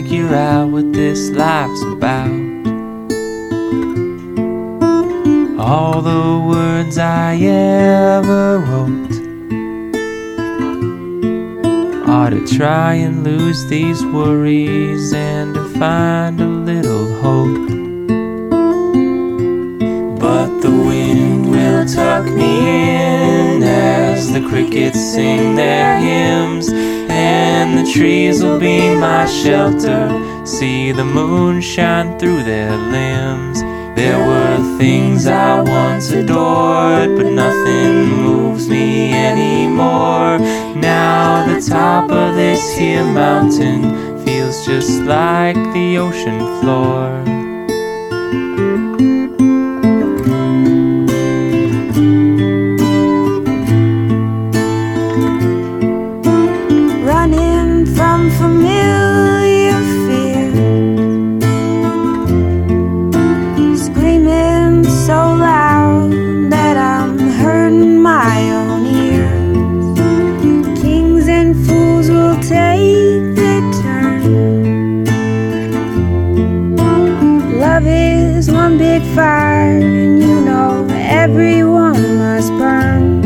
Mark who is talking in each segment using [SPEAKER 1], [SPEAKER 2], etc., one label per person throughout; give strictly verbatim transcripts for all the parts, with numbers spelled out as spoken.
[SPEAKER 1] figure out what this life's about. All the words I ever wrote are to try and lose these worries and to find a little hope. But the wind will tuck me in as the crickets sing their hymns, and the trees will be my shelter, see the moon shine through their limbs. There were things I once adored, but nothing moves me anymore. Now the top of this here mountain feels just like the ocean floor.
[SPEAKER 2] Running from familiar fear, screaming so loud that I'm hurting my own ears. Kings and fools will take their turn. Love is one big fire, and you know everyone must burn.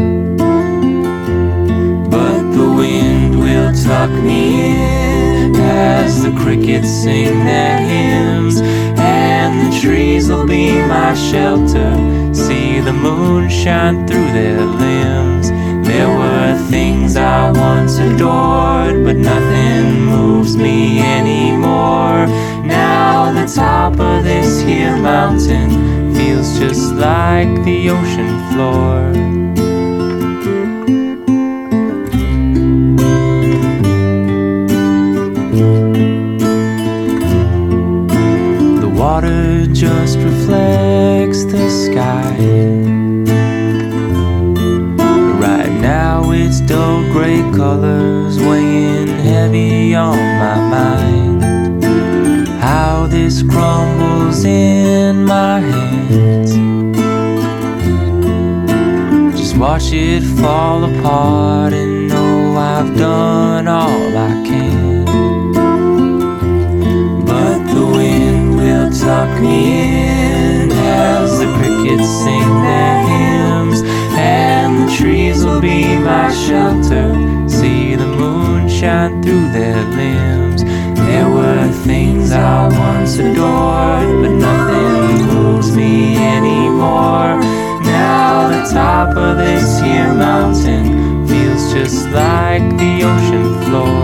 [SPEAKER 1] But the wind will tuck me in as the crickets sing their hymns, and the trees will be my shelter, see the moon shine through their limbs. There were things I once adored, but nothing moves me anymore. Now the top of this here mountain feels just like the ocean floor. The water just reflects the sky. Right now it's dull gray colors weighing heavy on my mind. How this crumbles in my hands, just watch it fall apart and know I've done all I can. But the wind will tuck me in as the crickets sing their hymns, and the trees will be my shelter, see the moon shine through their limbs. There were things I once adored, but nothing moves me anymore. Now the top of this here mountain feels just like the ocean floor.